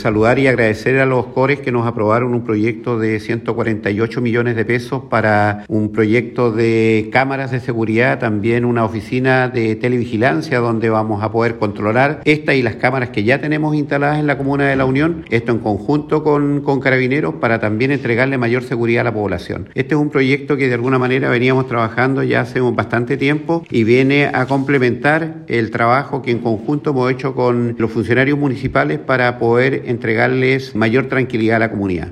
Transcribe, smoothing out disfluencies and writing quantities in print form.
Saludar y agradecer a los CORES que nos aprobaron un proyecto de 148 millones de pesos para un proyecto de cámaras de seguridad, también una oficina de televigilancia donde vamos a poder controlar esta y las cámaras que ya tenemos instaladas en la Comuna de La Unión, esto en conjunto con Carabineros para también entregarle mayor seguridad a la población. Este es un proyecto que de alguna manera veníamos trabajando ya hace bastante tiempo y viene a complementar el trabajo que en conjunto hemos hecho con los funcionarios municipales para poder entregarles mayor tranquilidad a la comunidad.